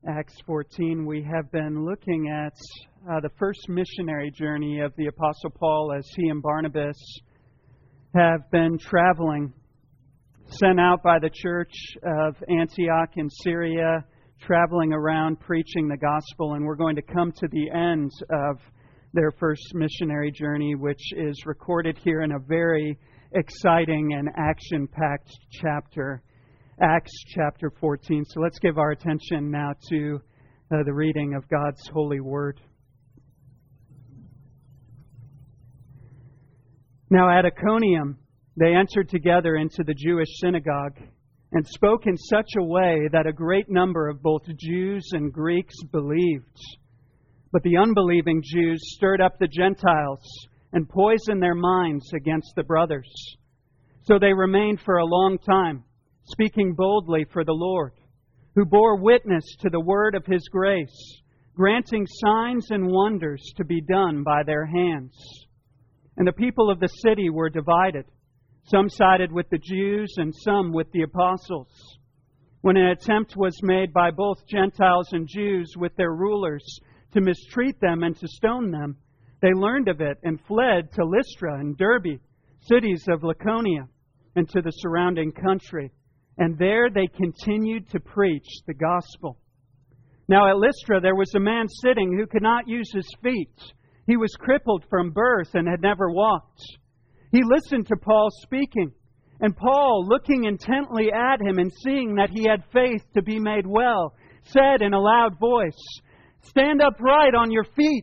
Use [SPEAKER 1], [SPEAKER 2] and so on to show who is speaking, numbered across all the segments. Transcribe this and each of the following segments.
[SPEAKER 1] Acts 14, we have been looking at the first missionary journey of the Apostle Paul as he and Barnabas have been traveling, sent out by the church of Antioch in Syria, traveling around preaching the gospel. And we're going to come to the end of their first missionary journey, which is recorded here in a very exciting and action-packed chapter, Acts chapter 14. So let's give our attention now to the reading of God's holy word. Now at Iconium, they entered together into the Jewish synagogue and spoke in such a way that a great number of both Jews and Greeks believed. But the unbelieving Jews stirred up the Gentiles and poisoned their minds against the brothers. So they remained for a long time, speaking boldly for the Lord, who bore witness to the word of His grace, granting signs and wonders to be done by their hands. And the people of the city were divided. Some sided with the Jews and some with the apostles. When an attempt was made by both Gentiles and Jews with their rulers to mistreat them and to stone them, they learned of it and fled to Lystra and Derbe, cities of Lycaonia, and to the surrounding country. And there they continued to preach the gospel. Now at Lystra there was a man sitting who could not use his feet. He was crippled from birth and had never walked. He listened to Paul speaking, and Paul, looking intently at him and seeing that he had faith to be made well, said in a loud voice, "Stand upright on your feet."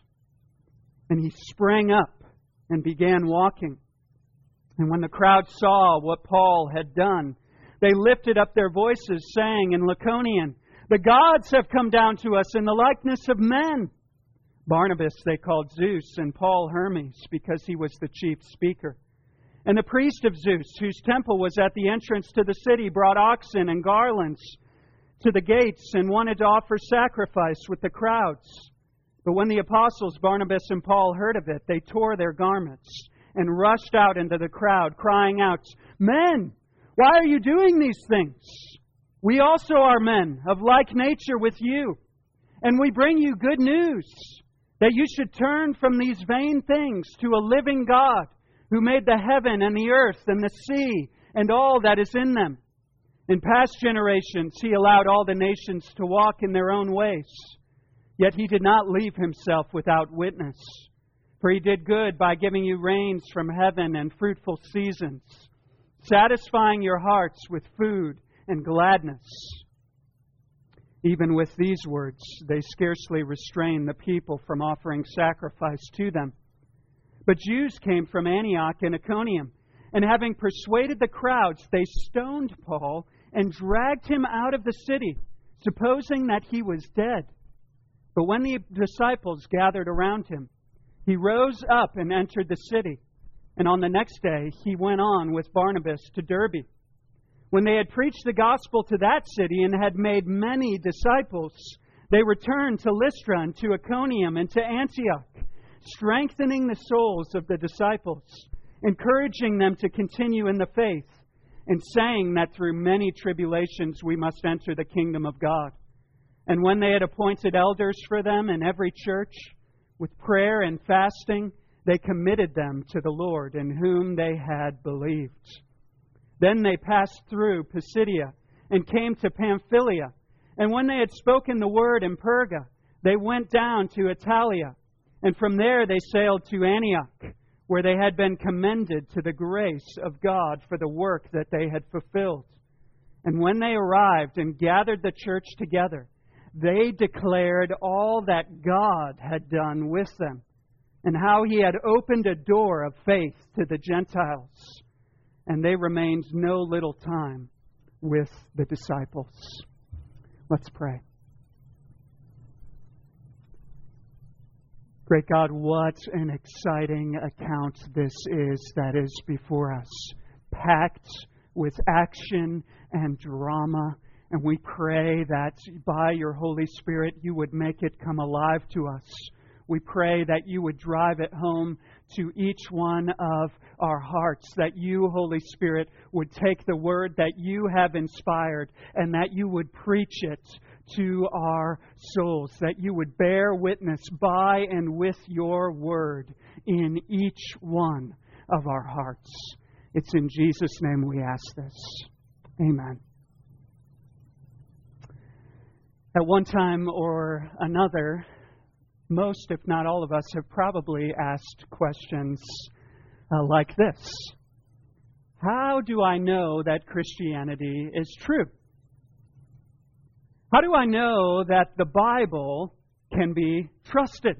[SPEAKER 1] And he sprang up and began walking. And when the crowd saw what Paul had done, they lifted up their voices, saying in Lycaonian, "The gods have come down to us in the likeness of men." Barnabas they called Zeus, and Paul Hermes, because he was the chief speaker. And the priest of Zeus, whose temple was at the entrance to the city, brought oxen and garlands to the gates and wanted to offer sacrifice with the crowds. But when the apostles Barnabas and Paul heard of it, they tore their garments and rushed out into the crowd, crying out, "Men, why are you doing these things? We also are men of like nature with you, and we bring you good news, that you should turn from these vain things to a living God, who made the heaven and the earth and the sea and all that is in them. In past generations He allowed all the nations to walk in their own ways. Yet He did not leave Himself without witness. For He did good by giving you rains from heaven and fruitful seasons, satisfying your hearts with food and gladness." Even with these words, they scarcely restrained the people from offering sacrifice to them. But Jews came from Antioch and Iconium, and having persuaded the crowds, they stoned Paul and dragged him out of the city, supposing that he was dead. But when the disciples gathered around him, he rose up and entered the city. And on the next day he went on with Barnabas to Derbe. When they had preached the gospel to that city and had made many disciples, they returned to Lystra and to Iconium and to Antioch, strengthening the souls of the disciples, encouraging them to continue in the faith, and saying that through many tribulations we must enter the kingdom of God. And when they had appointed elders for them in every church, with prayer and fasting, they committed them to the Lord, in whom they had believed. Then they passed through Pisidia and came to Pamphylia. And when they had spoken the word in Perga, they went down to Italia. And from there they sailed to Antioch, where they had been commended to the grace of God for the work that they had fulfilled. And when they arrived and gathered the church together, they declared all that God had done with them, and how He had opened a door of faith to the Gentiles. And they remained no little time with the disciples. Let's pray. Great God, what an exciting account this is that is before us, packed with action and drama. And we pray that by your Holy Spirit you would make it come alive to us We pray that you would drive it home to each one of our hearts, that you, Holy Spirit, would take the word that you have inspired and that you would preach it to our souls, that you would bear witness by and with your word in each one of our hearts. It's in Jesus' name we ask this. Amen. At one time or another, most, if not all of us, have probably asked questions like this. How do I know that Christianity is true? How do I know that the Bible can be trusted?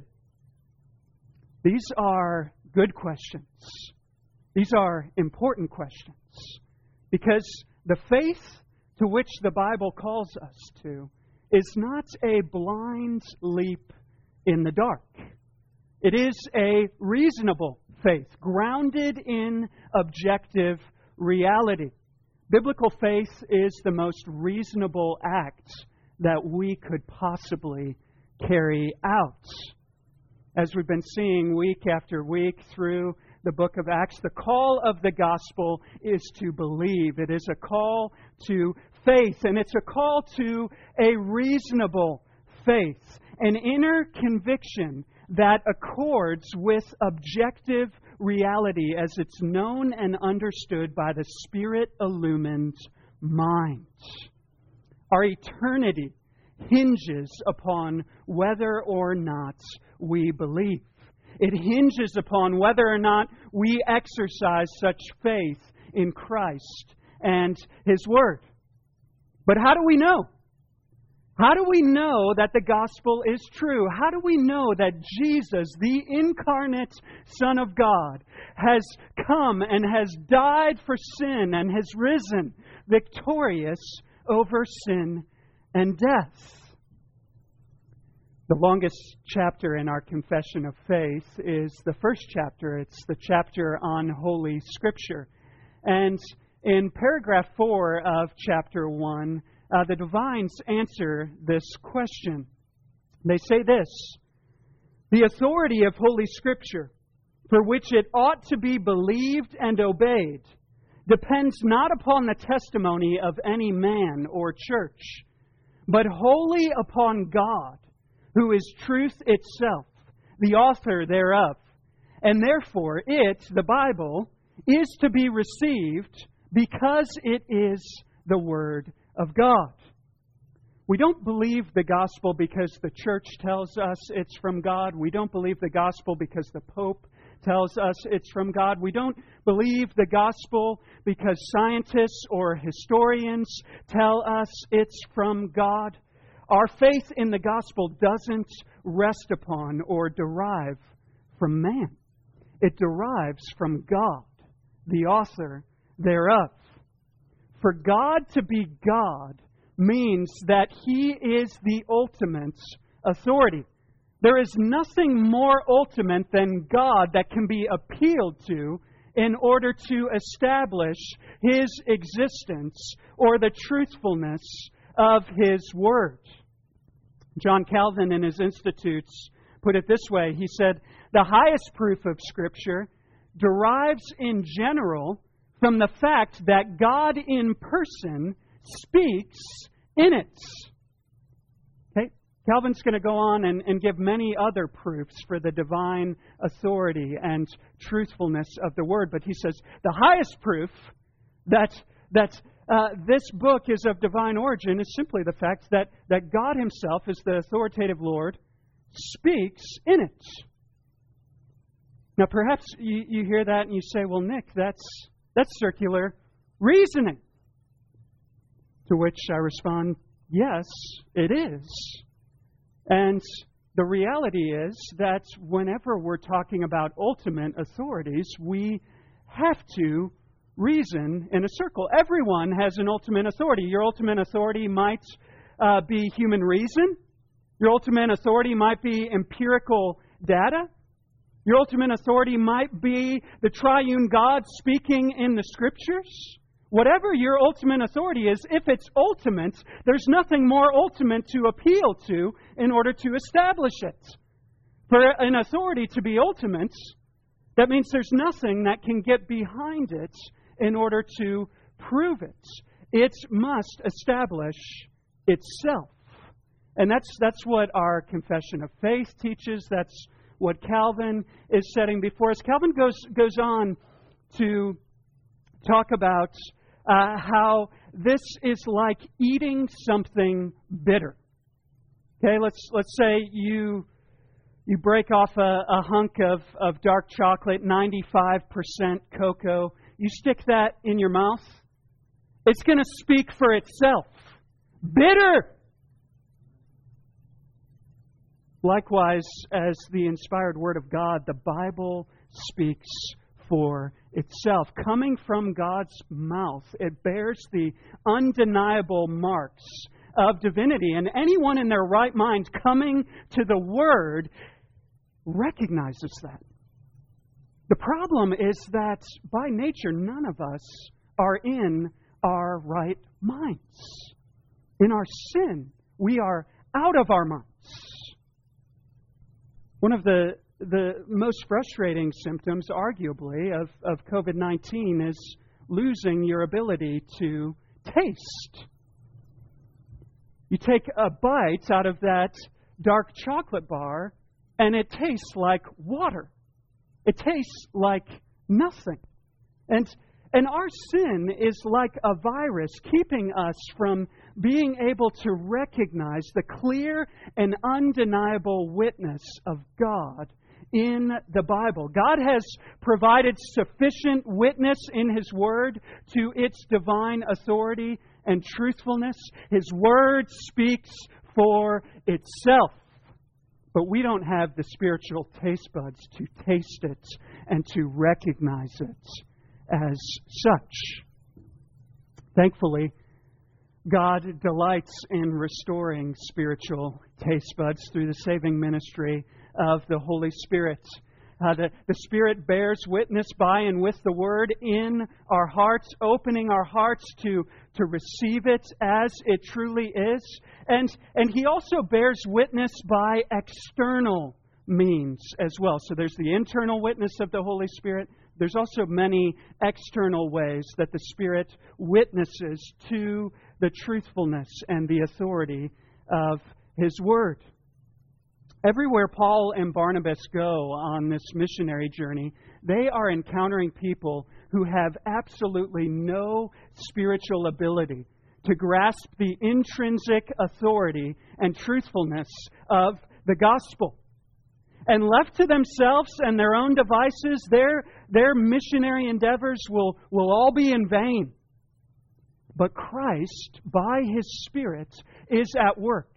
[SPEAKER 1] These are good questions. These are important questions because the faith to which the Bible calls us to is not a blind leap in the dark. It is a reasonable faith, grounded in objective reality. Biblical faith is the most reasonable act that we could possibly carry out. As we've been seeing week after week through the book of Acts, the call of the gospel is to believe. It is a call to faith, and it's a call to a reasonable faith, an inner conviction that accords with objective reality as it's known and understood by the Spirit-illumined mind. Our eternity hinges upon whether or not we believe. It hinges upon whether or not we exercise such faith in Christ and His Word. But how do we know? How do we know that the gospel is true? How do we know that Jesus, the incarnate Son of God, has come and has died for sin and has risen victorious over sin and death? The longest chapter in our confession of faith is the first chapter. It's the chapter on Holy Scripture. And in paragraph 4 of chapter 1, the divines answer this question. They say this: the authority of Holy Scripture, for which it ought to be believed and obeyed, depends not upon the testimony of any man or church, but wholly upon God, who is truth itself, the author thereof. And therefore it, the Bible, is to be received because it is the Word of God. We don't believe the gospel because the church tells us it's from God. We don't believe the gospel because the Pope tells us it's from God. We don't believe the gospel because scientists or historians tell us it's from God. Our faith in the gospel doesn't rest upon or derive from man. It derives from God, the author thereof. For God to be God means that He is the ultimate authority. There is nothing more ultimate than God that can be appealed to in order to establish His existence or the truthfulness of His Word. John Calvin in his Institutes put it this way. He said, the highest proof of Scripture derives in general from the fact that God in person speaks in it. Okay? Calvin's going to go on and give many other proofs for the divine authority and truthfulness of the Word. But he says the highest proof that this book is of divine origin is simply the fact that God Himself, as the authoritative Lord, speaks in it. Now perhaps you hear that and you say, well, Nick, that's circular reasoning. To which I respond, yes, it is. And the reality is that whenever we're talking about ultimate authorities, we have to reason in a circle. Everyone has an ultimate authority. Your ultimate authority might be human reason. Your ultimate authority might be empirical data. Your ultimate authority might be the triune God speaking in the Scriptures. Whatever your ultimate authority is, if it's ultimate, there's nothing more ultimate to appeal to in order to establish it. For an authority to be ultimate, that means there's nothing that can get behind it in order to prove it. It must establish itself. And that's what our confession of faith teaches. That's what Calvin is setting before us. Calvin goes on to talk about how this is like eating something bitter. Okay, let's say you break off a hunk of dark chocolate, 95% cocoa. You stick that in your mouth. It's going to speak for itself. Bitter! Likewise, as the inspired Word of God, the Bible speaks for itself. Coming from God's mouth, it bears the undeniable marks of divinity. And anyone in their right mind coming to the Word recognizes that. The problem is that by nature, none of us are in our right minds. In our sin, we are out of our minds. One of the most frustrating symptoms, arguably, of COVID-19 is losing your ability to taste. You take a bite out of that dark chocolate bar, and it tastes like water. It tastes like nothing. And our sin is like a virus keeping us from being able to recognize the clear and undeniable witness of God in the Bible. God has provided sufficient witness in His Word to its divine authority and truthfulness. His Word speaks for itself. But we don't have the spiritual taste buds to taste it and to recognize it as such. Thankfully, God delights in restoring spiritual taste buds through the saving ministry of the Holy Spirit. The Spirit bears witness by and with the Word in our hearts, opening our hearts to receive it as it truly is. And He also bears witness by external means as well. So there's the internal witness of the Holy Spirit. There's also many external ways that the Spirit witnesses to the truthfulness and the authority of His Word. Everywhere Paul and Barnabas go on this missionary journey, they are encountering people who have absolutely no spiritual ability to grasp the intrinsic authority and truthfulness of the gospel. And left to themselves and their own devices, their missionary endeavors will all be in vain. But Christ, by His Spirit, is at work.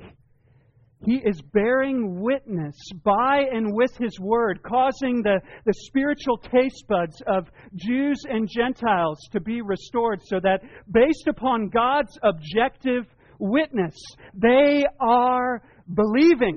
[SPEAKER 1] He is bearing witness by and with His Word, causing the spiritual taste buds of Jews and Gentiles to be restored so that based upon God's objective witness, they are believing.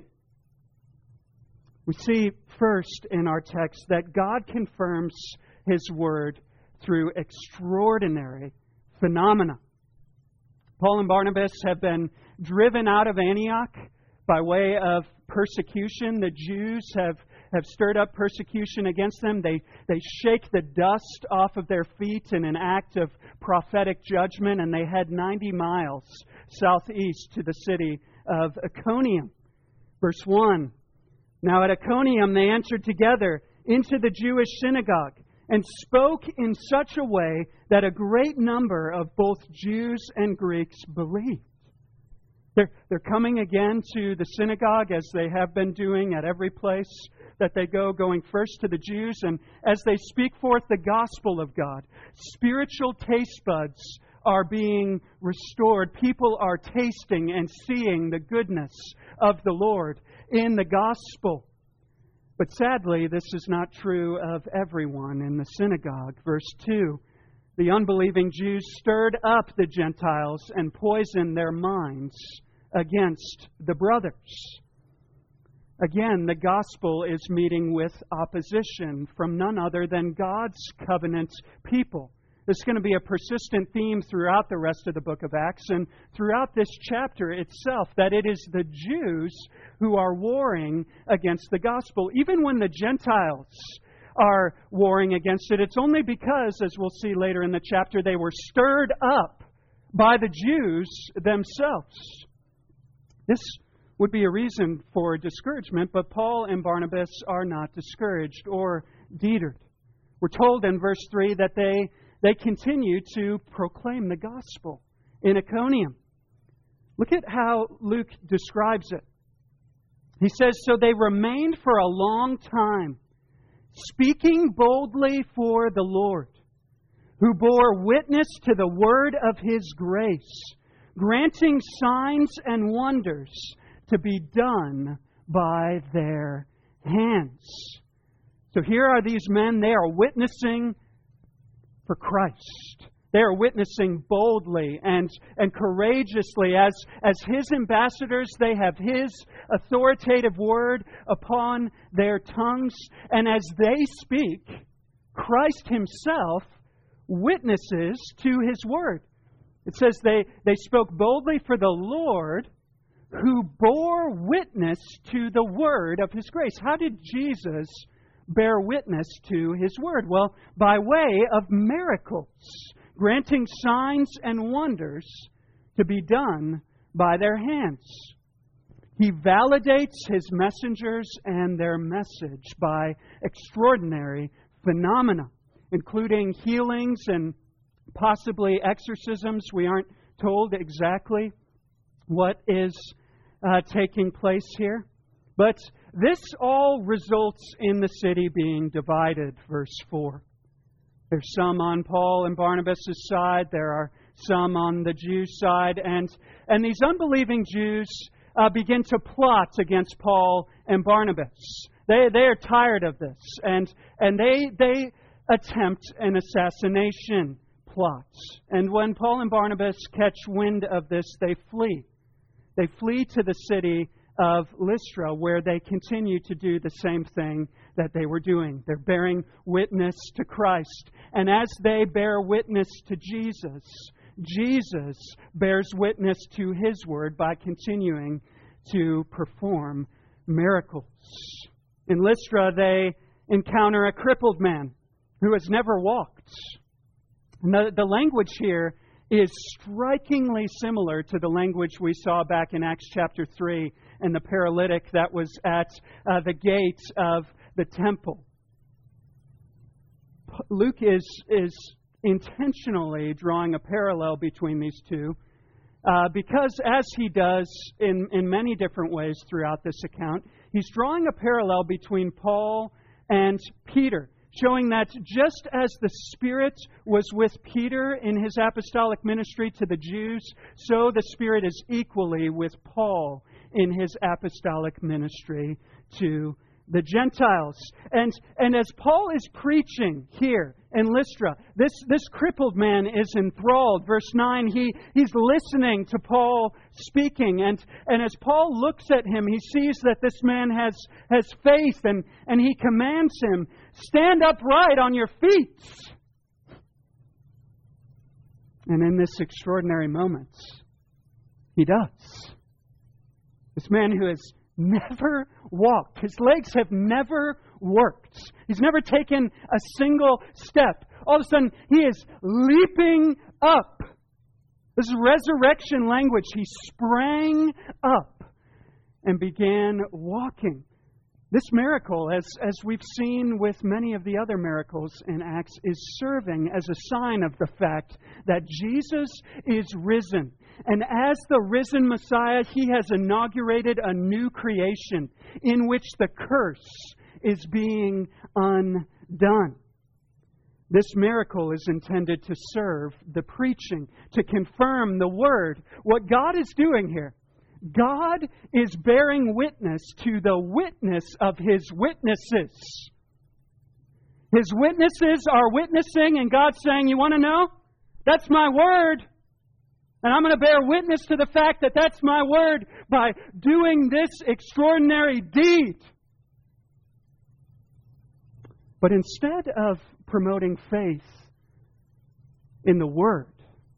[SPEAKER 1] We see first in our text that God confirms His Word through extraordinary phenomena. Paul and Barnabas have been driven out of Antioch by way of persecution. The Jews have stirred up persecution against them. They shake the dust off of their feet in an act of prophetic judgment, and they head 90 miles southeast to the city of Iconium. Verse 1, Now at Iconium they entered together into the Jewish synagogue and spoke in such a way that a great number of both Jews and Greeks believed. They're coming again to the synagogue as they have been doing at every place that they go, going first to the Jews. And as they speak forth the gospel of God, spiritual taste buds are being restored. People are tasting and seeing the goodness of the Lord in the gospel. But sadly, this is not true of everyone in the synagogue. Verse 2, The unbelieving Jews stirred up the Gentiles and poisoned their minds against the brothers. Again, the gospel is meeting with opposition from none other than God's covenant people, This is going to be a persistent theme throughout the rest of the book of Acts and throughout this chapter itself, that it is the Jews who are warring against the gospel. Even when the Gentiles are warring against it, it's only because, as we'll see later in the chapter, they were stirred up by the Jews themselves. This would be a reason for discouragement, but Paul and Barnabas are not discouraged or deterred. We're told in verse 3 that they continue to proclaim the gospel in Iconium. Look at how Luke describes it. He says, "So they remained for a long time, speaking boldly for the Lord, who bore witness to the word of His grace, granting signs and wonders to be done by their hands." So here are these men, they are witnessing for Christ. They are witnessing boldly and courageously. As His ambassadors, they have His authoritative word upon their tongues. And as they speak, Christ Himself witnesses to His word. It says they spoke boldly for the Lord, who bore witness to the word of His grace. How did Jesus bear witness to His word? Well, by way of miracles, granting signs and wonders to be done by their hands. He validates His messengers and their message by extraordinary phenomena, including healings and possibly exorcisms. We aren't told exactly what is taking place here. But this all results in the city being divided, verse 4. There's some on Paul and Barnabas' side. There are some on the Jews' side. And these unbelieving Jews begin to plot against Paul and Barnabas. They are tired of this. And they attempt an assassination plot. And when Paul and Barnabas catch wind of this, they flee. They flee to the city of Lystra, where they continue to do the same thing that they were doing. They're bearing witness to Christ. And as they bear witness to Jesus, Jesus bears witness to His word by continuing to perform miracles. In Lystra, they encounter a crippled man who has never walked. And the language here is strikingly similar to the language we saw back in Acts chapter 3 and the paralytic that was at the gate of the temple. Luke is intentionally drawing a parallel between these two because, as he does in many different ways throughout this account, he's drawing a parallel between Paul and Peter, showing that just as the Spirit was with Peter in his apostolic ministry to the Jews, so the Spirit is equally with Paul in his apostolic ministry to the Gentiles. And as Paul is preaching here in Lystra, this crippled man is enthralled. Verse 9, he's listening to Paul speaking. And as Paul looks at him, he sees that this man has faith, and he commands him, "Stand upright on your feet." And in this extraordinary moment, he does. This man who has never walked, his legs have never worked, he's never taken a single step, all of a sudden he is leaping up. This is resurrection language. He sprang up and began walking. This miracle, as we've seen with many of the other miracles in Acts, is serving as a sign of the fact that Jesus is risen. And as the risen Messiah, He has inaugurated a new creation in which the curse is being undone. This miracle is intended to serve the preaching, to confirm the word. What God is doing here, God is bearing witness to the witness of His witnesses. His witnesses are witnessing, and God's saying, "You want to know? That's my word. And I'm going to bear witness to the fact that that's my word by doing this extraordinary deed." But instead of promoting faith, in the Word.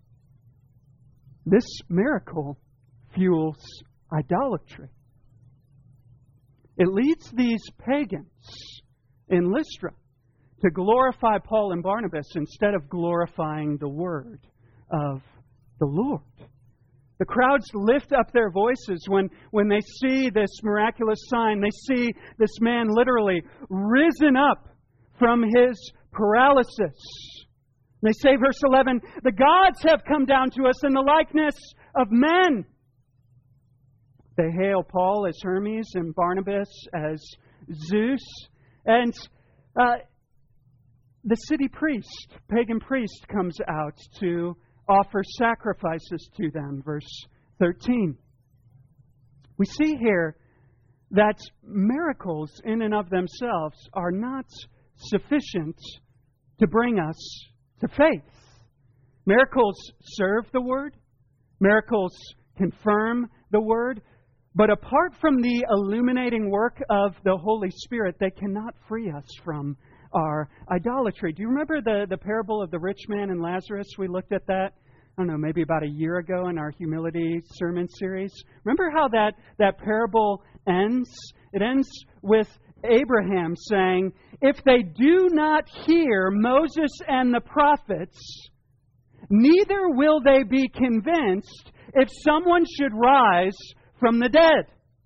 [SPEAKER 1] This miracle fuels idolatry. It leads these pagans in Lystra to glorify Paul and Barnabas instead of glorifying the Word of the Lord. The crowds lift up their voices when they see this miraculous sign. They see this man literally risen up from his paralysis. They say, verse 11, the gods have come down to us in the likeness of men. They hail Paul as Hermes and Barnabas as Zeus. And the city priest, pagan priest, comes out to offer sacrifices to them. Verse 13. We see here that miracles in and of themselves are not sufficient to bring us to faith. Miracles serve the Word. Miracles confirm the Word. But apart from the illuminating work of the Holy Spirit, they cannot free us from our idolatry. Do you remember the parable of the rich man and Lazarus? We looked at that, I don't know, maybe about a year ago in our humility sermon series. Remember how that parable ends? It ends with Abraham saying, if they do not hear Moses and the prophets, neither will they be convinced if someone should rise from the dead.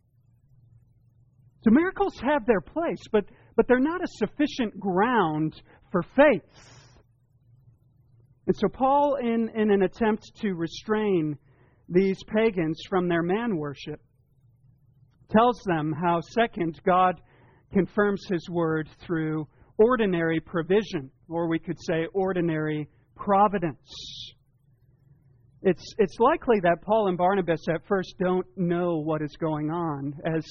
[SPEAKER 1] So miracles have their place, but they're not a sufficient ground for faith. And so Paul, in an attempt to restrain these pagans from their man worship, tells them how, second, God confirms His Word through ordinary provision, or we could say ordinary providence. It's likely that Paul and Barnabas at first don't know what is going on as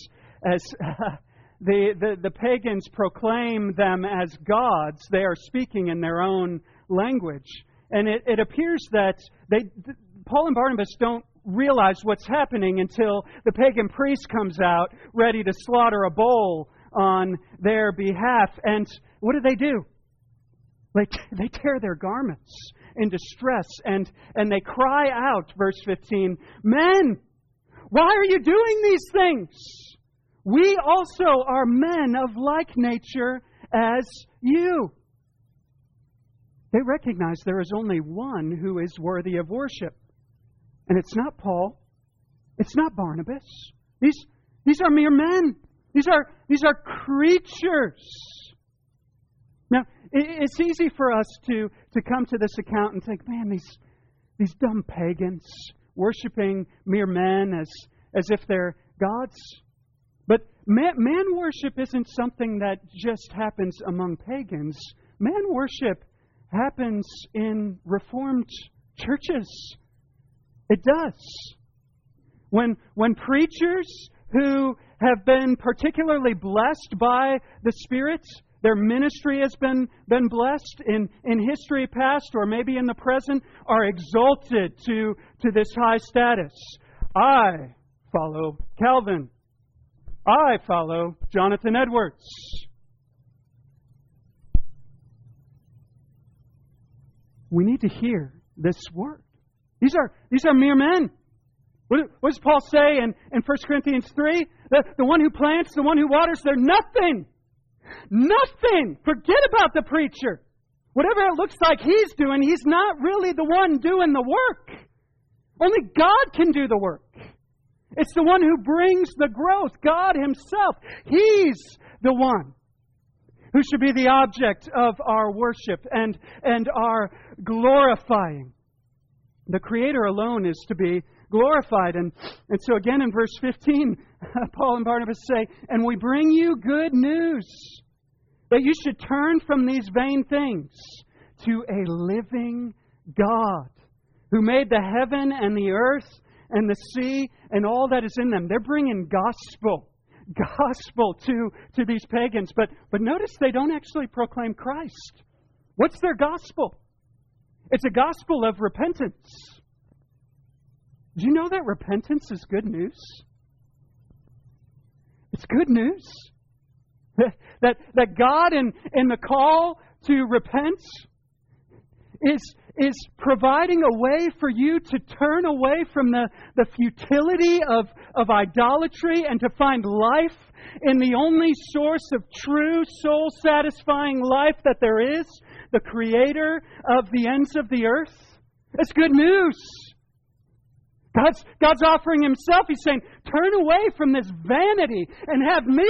[SPEAKER 1] the pagans proclaim them as gods. They are speaking in their own language, and it appears that Paul and Barnabas don't realize what's happening until the pagan priest comes out ready to slaughter a bull on their behalf. And what do? They tear their garments in distress, and they cry out, verse 15, men, why are you doing these things? We also are men of like nature as you. They recognize there is only one who is worthy of worship. And it's not Paul. It's not Barnabas. These are mere men. These are creatures. Now, it's easy for us to come to this account and think, man, these dumb pagans worshiping mere men as if they're gods. But man worship isn't something that just happens among pagans. Man worship happens in Reformed churches. It does. When preachers who have been particularly blessed by the Spirit, their ministry has been blessed in history past or maybe in the present, are exalted to this high status. I follow Calvin. I follow Jonathan Edwards. We need to hear this word. These are mere men. What does Paul say in 1 Corinthians 3? The one who plants, the one who waters, they're nothing. Nothing. Forget about the preacher. Whatever it looks like he's doing, he's not really the one doing the work. Only God can do the work. It's the one who brings the growth, God Himself. He's the one who should be the object of our worship and our glorifying. The Creator alone is to be glorified. And so again in verse 15, Paul and Barnabas say, and we bring you good news that you should turn from these vain things to a living God who made the heaven and the earth and the sea and all that is in them. They're bringing gospel to these pagans. But notice they don't actually proclaim Christ. What's their gospel? It's a gospel of repentance. Do you know that repentance is good news? It's good news. That God in the call to repent is providing a way for you to turn away from the futility of idolatry and to find life in the only source of true, soul-satisfying life that there is, the Creator of the ends of the earth. It's good news. God's offering Himself. He's saying, turn away from this vanity and have me.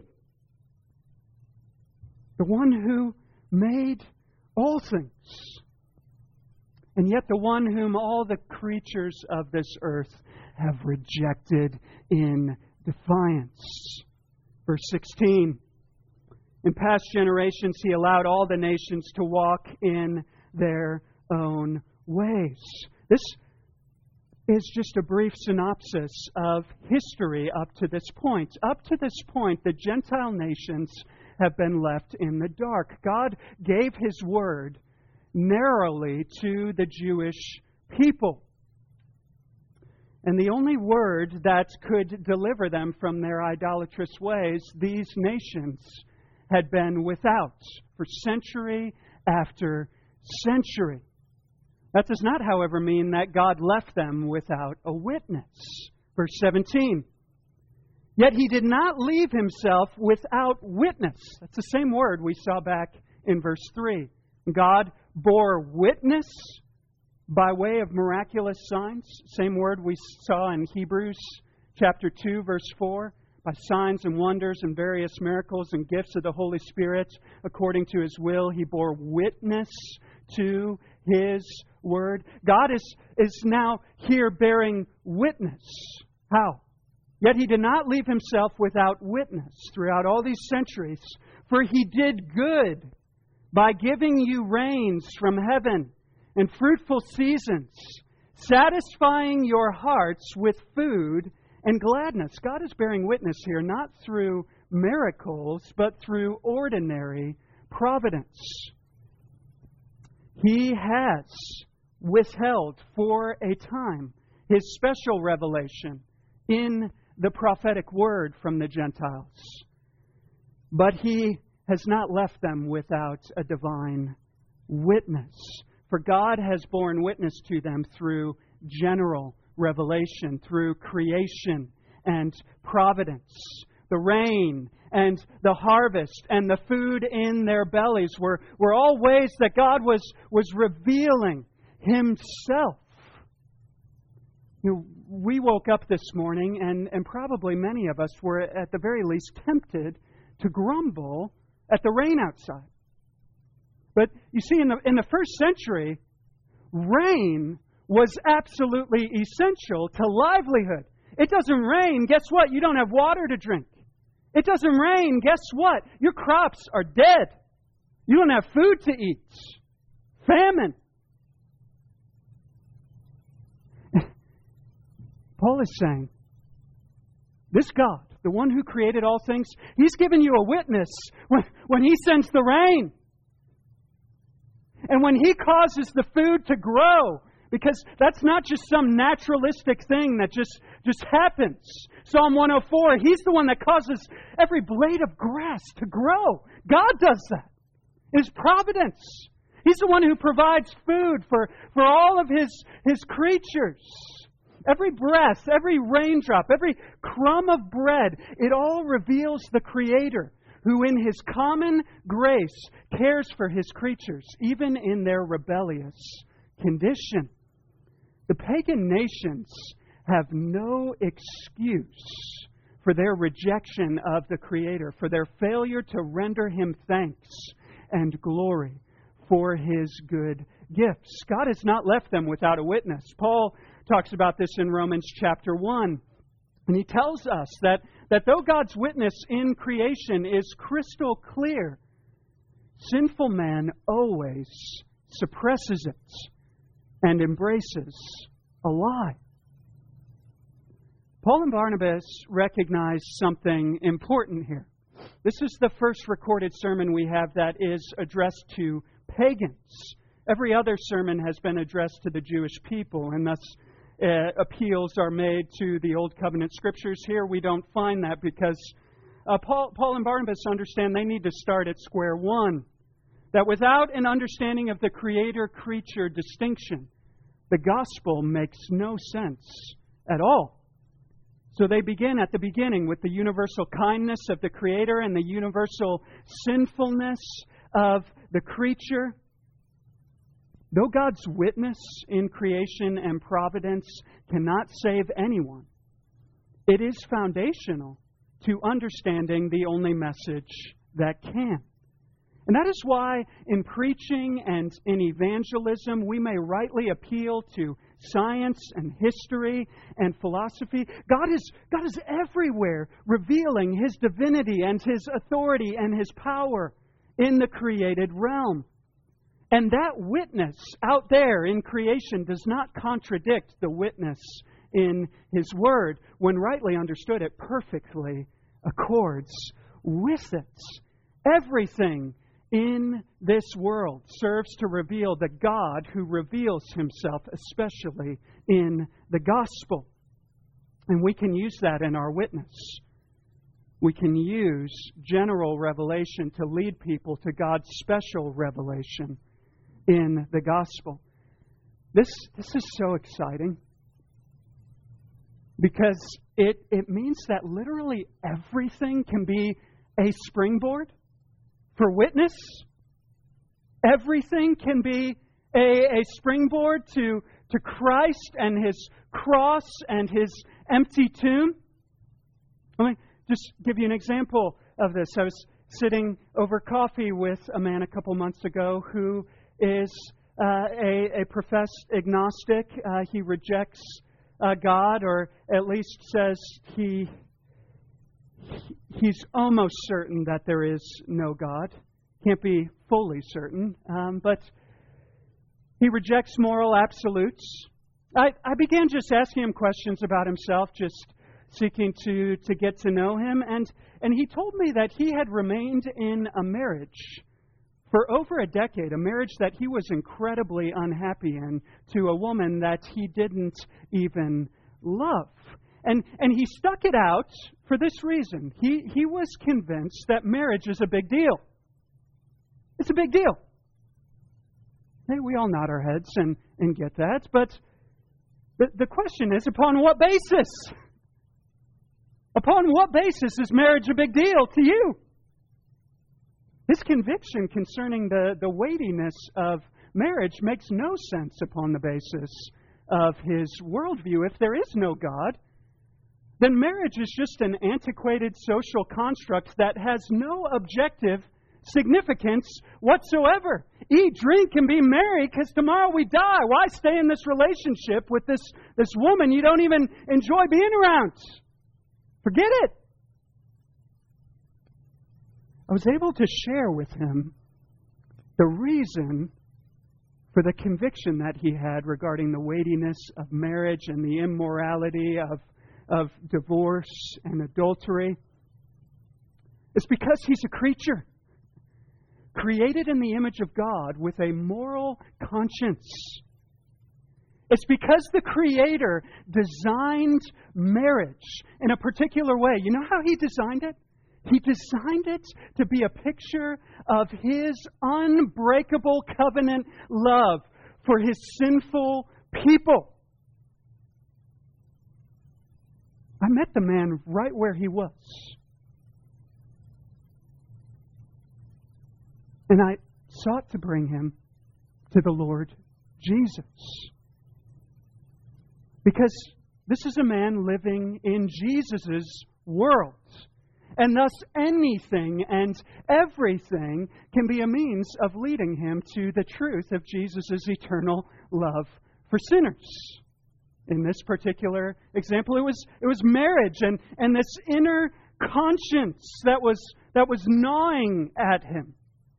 [SPEAKER 1] The one who made all things. And yet the one whom all the creatures of this earth have rejected in defiance. Verse 16. In past generations, He allowed all the nations to walk in their own ways. This is just a brief synopsis of history up to this point. Up to this point, the Gentile nations have been left in the dark. God gave His word narrowly to the Jewish people. And the only word that could deliver them from their idolatrous ways, these nations had been without for century after century. That does not, however, mean that God left them without a witness. Verse 17. Yet He did not leave Himself without witness. That's the same word we saw back in verse 3. God bore witness by way of miraculous signs. Same word we saw in Hebrews chapter 2, verse 4. By signs and wonders and various miracles and gifts of the Holy Spirit, according to His will, He bore witness to His word. God is now here bearing witness. How? Yet He did not leave Himself without witness throughout all these centuries, for He did good by giving you rains from heaven and fruitful seasons, satisfying your hearts with food and gladness. God is bearing witness here, not through miracles, but through ordinary providence. He has withheld for a time His special revelation in the prophetic word from the Gentiles. But He has not left them without a divine witness. For God has borne witness to them through general revelation, through creation and providence. The rain and the harvest and the food in their bellies were all ways that God was revealing Himself. You know, we woke up this morning and probably many of us were at the very least tempted to grumble at the rain outside. But you see, in the first century, rain was absolutely essential to livelihood. It doesn't rain, guess what? You don't have water to drink. It doesn't rain, guess what? Your crops are dead. You don't have food to eat. Famine. Paul is saying, this God, the one who created all things, He's given you a witness when He sends the rain. And when He causes the food to grow, because that's not just some naturalistic thing that just happens. Psalm 104, He's the one that causes every blade of grass to grow. God does that. It's providence. He's the one who provides food for all of His creatures. Every breath, every raindrop, every crumb of bread, it all reveals the Creator who in His common grace cares for His creatures, even in their rebellious condition. The pagan nations have no excuse for their rejection of the Creator, for their failure to render Him thanks and glory for His good gifts. God has not left them without a witness. Paul talks about this in Romans chapter 1. And he tells us that though God's witness in creation is crystal clear, sinful man always suppresses it and embraces a lie. Paul and Barnabas recognize something important here. This is the first recorded sermon we have that is addressed to pagans. Every other sermon has been addressed to the Jewish people, and thus appeals are made to the Old Covenant Scriptures. Here we don't find that because Paul and Barnabas understand they need to start at square one. that without an understanding of the creator-creature distinction, the gospel makes no sense at all. So they begin at the beginning with the universal kindness of the Creator and the universal sinfulness of the creature. Though God's witness in creation and providence cannot save anyone, it is foundational to understanding the only message that can. And that is why in preaching and in evangelism, we may rightly appeal to science and history and philosophy. God is everywhere revealing His divinity and His authority and His power in the created realm. And that witness out there in creation does not contradict the witness in His Word. When rightly understood, it perfectly accords with it. Everything in this world serves to reveal the God who reveals Himself, especially in the gospel. And we can use that in our witness. We can use general revelation to lead people to God's special revelation in the gospel. This is so exciting because it means that literally everything can be a springboard for witness. Everything can be a springboard to Christ and His cross and His empty tomb. Let me just give you an example of this. I was sitting over coffee with a man a couple months ago who is a professed agnostic. He rejects God, or at least says he's almost certain that there is no God. Can't be fully certain, but he rejects moral absolutes. I began just asking him questions about himself, just seeking to get to know him, and he told me that he had remained in a marriage for over a decade, a marriage that he was incredibly unhappy in, to a woman that he didn't even love. And he stuck it out for this reason. He was convinced that marriage is a big deal. It's a big deal. Hey, we all nod our heads and get that. But the question is, upon what basis? Upon what basis is marriage a big deal to you? His conviction concerning the weightiness of marriage makes no sense upon the basis of his worldview. If there is no God, then marriage is just an antiquated social construct that has no objective significance whatsoever. Eat, drink, and be merry, because tomorrow we die. Why stay in this relationship with this woman you don't even enjoy being around? Forget it. I was able to share with him the reason for the conviction that he had regarding the weightiness of marriage and the immorality of divorce and adultery. It's because he's a creature created in the image of God with a moral conscience. It's because the Creator designed marriage in a particular way. You know how He designed it? He designed it to be a picture of His unbreakable covenant love for His sinful people. I met the man right where he was. And I sought to bring him to the Lord Jesus. Because this is a man living in Jesus' world. And thus anything and everything can be a means of leading him to the truth of Jesus' eternal love for sinners. In this particular example, it was marriage and this inner conscience that was gnawing at him.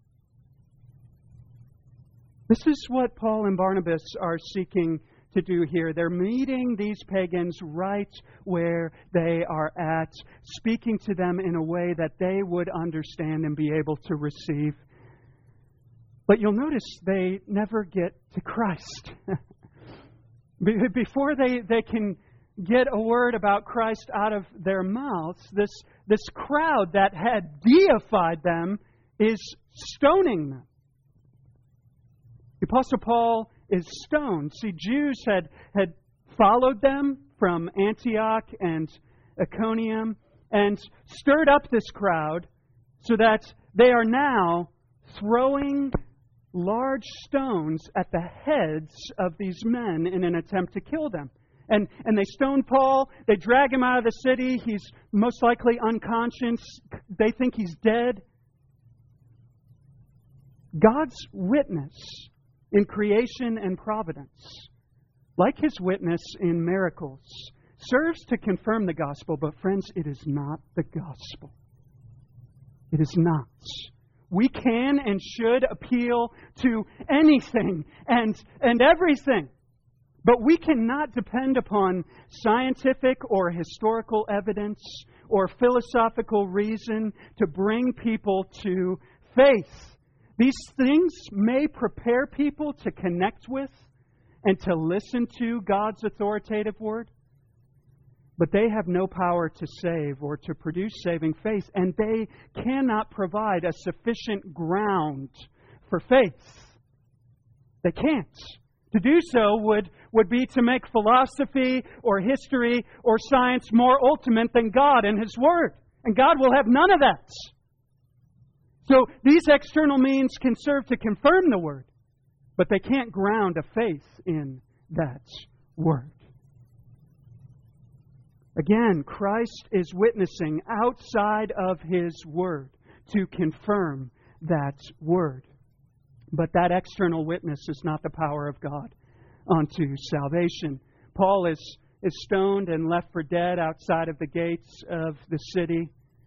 [SPEAKER 1] This is what Paul and Barnabas are seeking to do here. They're meeting these pagans right where they are at, speaking to them in a way that they would understand and be able to receive. But you'll notice they never get to Christ. Before they can get a word about Christ out of their mouths, this crowd that had deified them is stoning them. The Apostle Paul is stoned. See, Jews had followed them from Antioch and Iconium and stirred up this crowd so that they are now throwing large stones at the heads of these men in an attempt to kill them. And they stone Paul. They drag him out of the city. He's most likely unconscious. They think he's dead. God's witness in creation and providence, like His witness in miracles, serves to confirm the gospel. But friends, it is not the gospel. It is not. We can and should appeal to anything and everything. But we cannot depend upon scientific or historical evidence or philosophical reason to bring people to faith. These things may prepare people to connect with and to listen to God's authoritative word, but they have no power to save or to produce saving faith, and they cannot provide a sufficient ground for faith. They can't. To do so would be to make philosophy or history or science more ultimate than God and His Word. And God will have none of that. So these external means can serve to confirm the Word, but they can't ground a faith in that Word. Again, Christ is witnessing outside of His Word to confirm that Word. But that external witness is not the power of God unto salvation. Paul is stoned and left for dead outside of the gates of the city.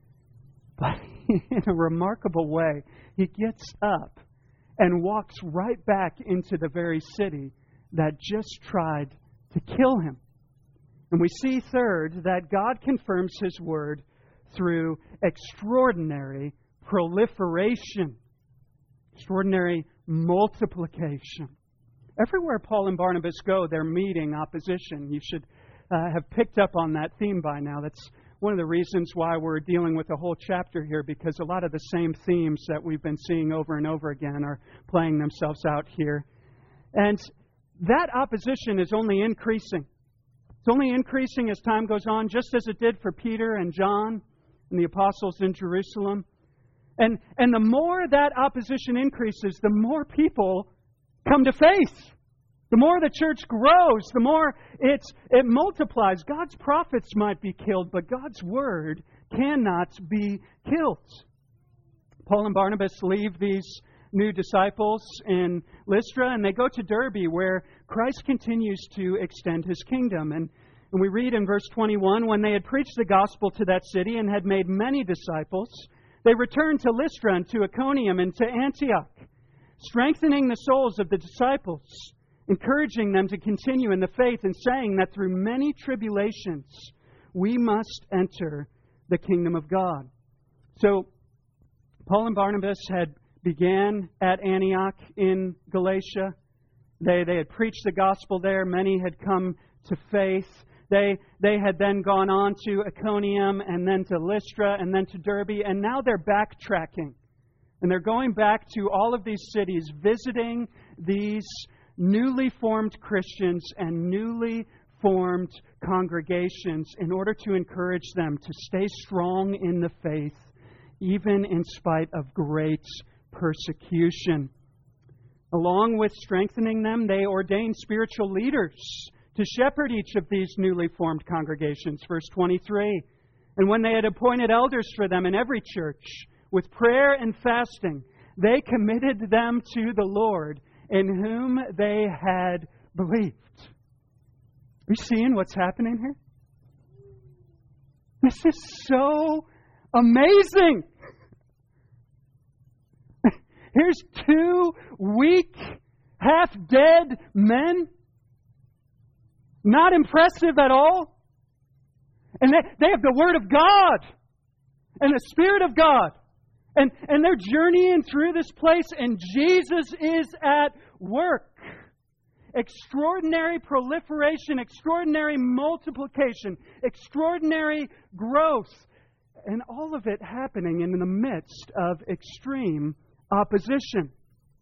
[SPEAKER 1] But in a remarkable way, he gets up and walks right back into the very city that just tried to kill him. And we see, third, that God confirms His Word through extraordinary proliferation, extraordinary multiplication. Everywhere Paul and Barnabas go, they're meeting opposition. You should have picked up on that theme by now. That's one of the reasons why we're dealing with the whole chapter here, because a lot of the same themes that we've been seeing over and over again are playing themselves out here. And that opposition is only increasing. It's only increasing as time goes on, just as it did for Peter and John and the apostles in Jerusalem. And the more that opposition increases, the more people come to faith. The more the church grows, the more it multiplies. God's prophets might be killed, but God's Word cannot be killed. Paul and Barnabas leave these new disciples in Lystra, and they go to Derbe, where Christ continues to extend His kingdom. And we read in verse 21, when they had preached the gospel to that city and had made many disciples, they returned to Lystra and to Iconium and to Antioch, strengthening the souls of the disciples, encouraging them to continue in the faith, and saying that through many tribulations we must enter the kingdom of God. So Paul and Barnabas had began at Antioch in Galatia. They had preached the gospel there. Many had come to faith. They had then gone on to Iconium and then to Lystra and then to Derbe, and now they're backtracking. And they're going back to all of these cities, visiting these newly formed Christians and newly formed congregations in order to encourage them to stay strong in the faith, even in spite of great persecution. Along with strengthening them, they ordained spiritual leaders to shepherd each of these newly formed congregations. Verse 23, and when they had appointed elders for them in every church, with prayer and fasting, they committed them to the Lord, in whom they had believed. Are you seeing what's happening here? This is so amazing. Here's two weak, half-dead men. Not impressive at all. And they have the Word of God and the Spirit of God. And they're journeying through this place, and Jesus is at work. Extraordinary proliferation, extraordinary multiplication, extraordinary growth. And all of it happening in the midst of extreme opposition.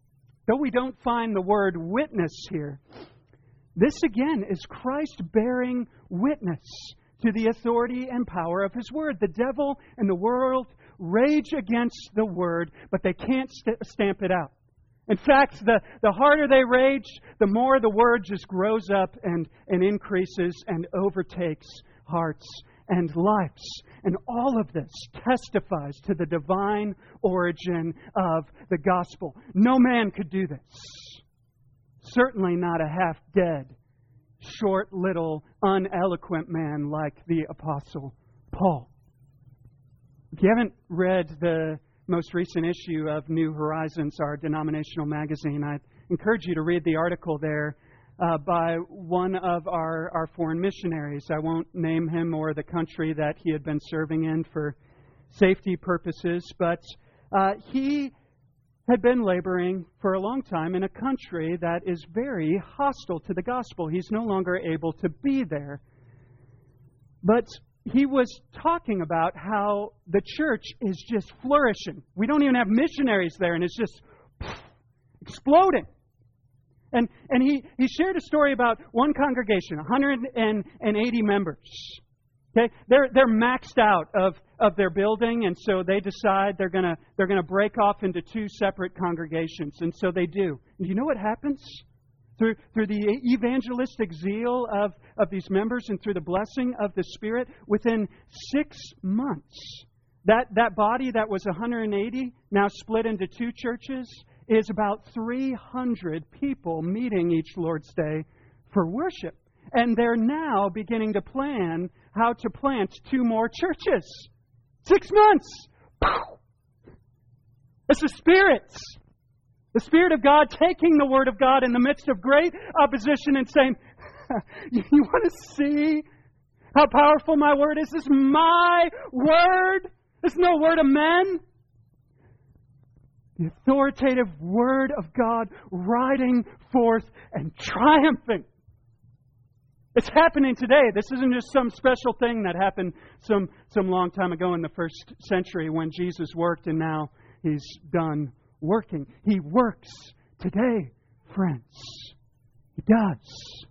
[SPEAKER 1] though we don't find the word witness here, this again is Christ bearing witness to the authority and power of His Word. The devil and the world rage against the Word, but they can't stamp it out. In fact, the harder they rage, the more the Word just grows up and increases and overtakes hearts and lives. And all of this testifies to the divine origin of the gospel. No man could do this. Certainly not a half-dead, short, little, uneloquent man like the Apostle Paul. If you haven't read the most recent issue of New Horizons, our denominational magazine, I encourage you to read the article there by one of our foreign missionaries. I won't name him or the country that he had been serving in for safety purposes, but he had been laboring for a long time in a country that is very hostile to the gospel. He's no longer able to be there. But he was talking about how the church is just flourishing. We don't even have missionaries there, and it's just exploding. And he shared a story about one congregation, 180 members. Okay, they're maxed out of their building, and so they decide they're gonna break off into two separate congregations, and so they do. And you know what happens through the evangelistic zeal of these members and through the blessing of the Spirit? Within 6 months, that body that was 180 now split into two churches is about 300 people meeting each Lord's Day for worship. And they're now beginning to plan how to plant 2 more churches. 6 months! It's the Spirit. The Spirit of God taking the Word of God in the midst of great opposition and saying, you want to see how powerful my Word is? This is my Word. It's no word of men. The authoritative Word of God riding forth and triumphing. It's happening today. This isn't just some special thing that happened some long time ago in the first century when Jesus worked and now He's done working. He works today, friends. He does.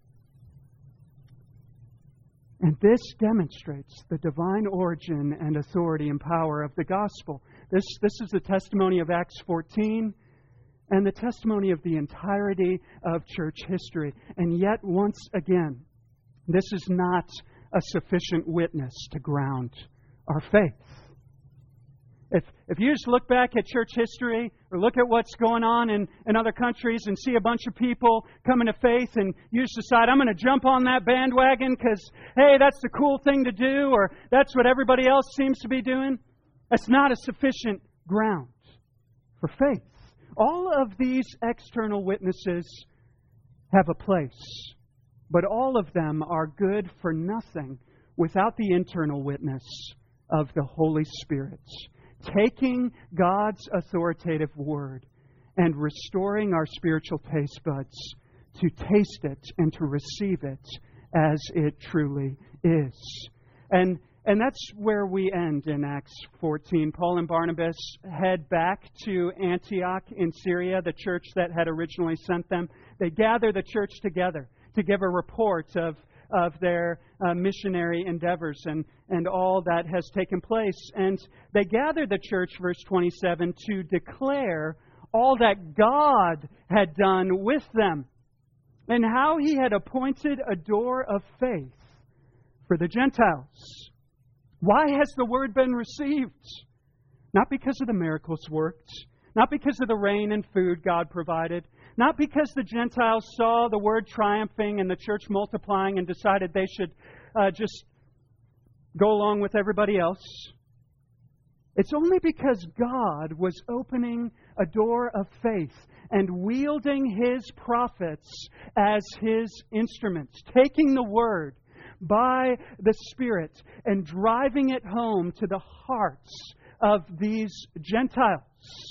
[SPEAKER 1] And this demonstrates the divine origin and authority and power of the gospel. This is the testimony of Acts 14 and the testimony of the entirety of church history. And yet, once again, this is not a sufficient witness to ground our faith. If you just look back at church history or look at what's going on in other countries and see a bunch of people coming to faith and you just decide, I'm going to jump on that bandwagon because, hey, that's the cool thing to do or that's what everybody else seems to be doing, that's not a sufficient ground for faith. All of these external witnesses have a place, but all of them are good for nothing without the internal witness of the Holy Spirit, taking God's authoritative Word and restoring our spiritual taste buds to taste it and to receive it as it truly is. And that's where we end in Acts 14. Paul and Barnabas head back to Antioch in Syria, the church that had originally sent them. They gather the church together to give a report of their missionary endeavors and all that has taken place. And they gather the church, verse 27, to declare all that God had done with them and how He had appointed a door of faith for the Gentiles. Why has the Word been received? Not because of the miracles worked, not because of the rain and food God provided, not because the Gentiles saw the Word triumphing and the church multiplying and decided they should just go along with everybody else. It's only because God was opening a door of faith and wielding His prophets as His instruments, taking the Word by the Spirit and driving it home to the hearts of these Gentiles.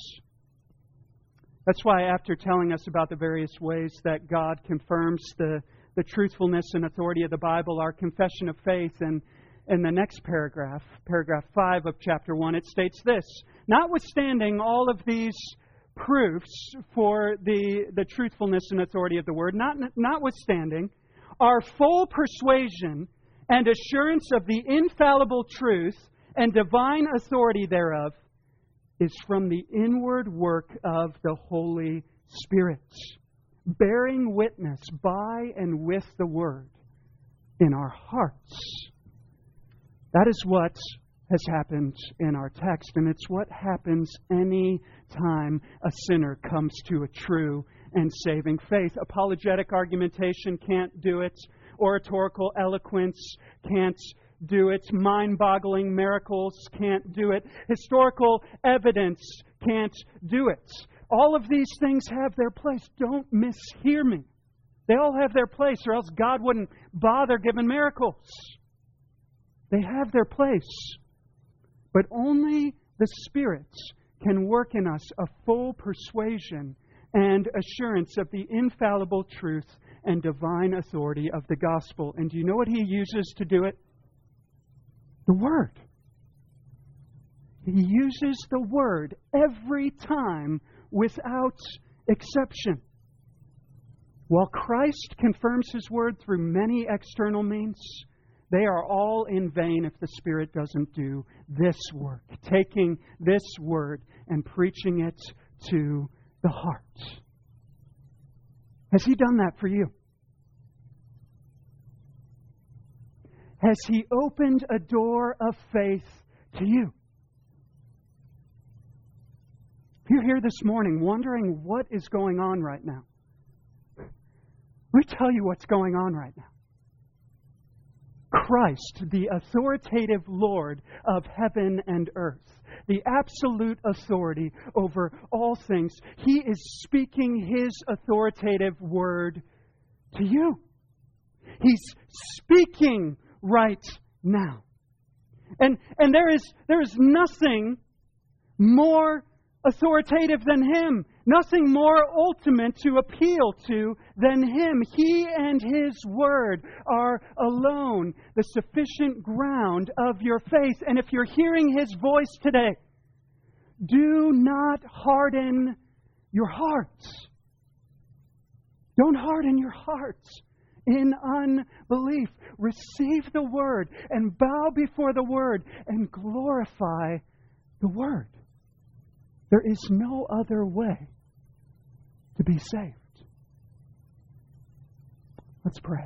[SPEAKER 1] That's why after telling us about the various ways that God confirms the truthfulness and authority of the Bible, our confession of faith, and in the next paragraph 5 of chapter 1, it states this: notwithstanding all of these proofs for the truthfulness and authority of the Word, notwithstanding, our full persuasion and assurance of the infallible truth and divine authority thereof is from the inward work of the Holy Spirit, bearing witness by and with the Word in our hearts. That is what has happened in our text, and it's what happens any time a sinner comes to a true and saving faith. Apologetic argumentation can't do it. Oratorical eloquence can't do it. Mind-boggling miracles can't do it. Historical evidence can't do it. All of these things have their place. Don't mishear me. They all have their place, or else God wouldn't bother giving miracles. They have their place. But only the Spirit can work in us a full persuasion and assurance of the infallible truth and divine authority of the gospel. And do you know what He uses to do it? The Word. He uses the Word every time without exception. While Christ confirms His Word through many external means, they are all in vain if the Spirit doesn't do this work, taking this Word and preaching it to the heart. Has He done that for you? Has He opened a door of faith to you? If you're here this morning wondering what is going on right now, let me tell you what's going on right now. Christ, the authoritative Lord of heaven and earth, the absolute authority over all things, He is speaking His authoritative word to you. He's speaking right now. And there is nothing more authoritative than Him. Nothing more ultimate to appeal to than Him. He and His Word are alone the sufficient ground of your faith. And if you're hearing His voice today, do not harden your hearts. Don't harden your hearts in unbelief. Receive the Word and bow before the Word and glorify the Word. There is no other way to be saved. Let's pray.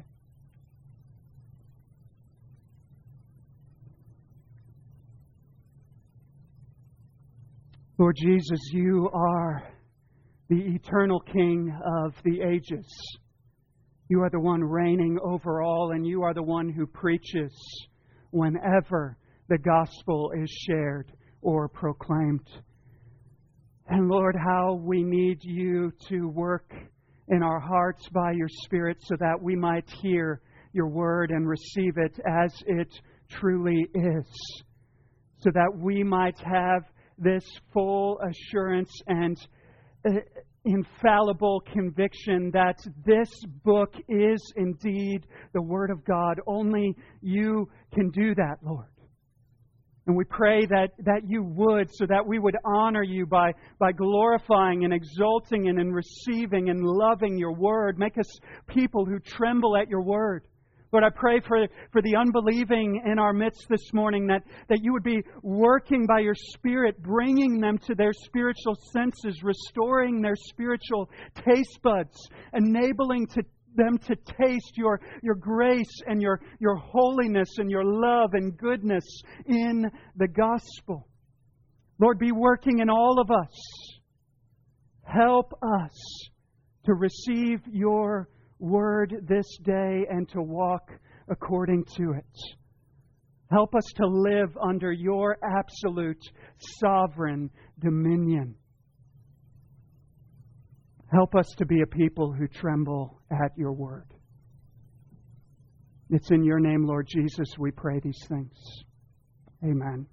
[SPEAKER 1] Lord Jesus, You are the eternal King of the ages. You are the one reigning over all, and You are the one who preaches whenever the gospel is shared or proclaimed. And Lord, how we need You to work in our hearts by Your Spirit so that we might hear Your Word and receive it as it truly is. So that we might have this full assurance and infallible conviction that this book is indeed the Word of God. Only You can do that, Lord. And we pray that You would, so that we would honor You by glorifying and exalting and in receiving and loving Your Word. Make us people who tremble at Your Word. Lord, I pray for the unbelieving in our midst this morning that You would be working by Your Spirit, bringing them to their spiritual senses, restoring their spiritual taste buds, enabling them to taste Your grace and Your holiness and Your love and goodness in the gospel. Lord, be working in all of us. Help us to receive Your Word this day and to walk according to it. Help us to live under Your absolute sovereign dominion. Help us to be a people who tremble at Your Word. It's in Your name, Lord Jesus, we pray these things. Amen.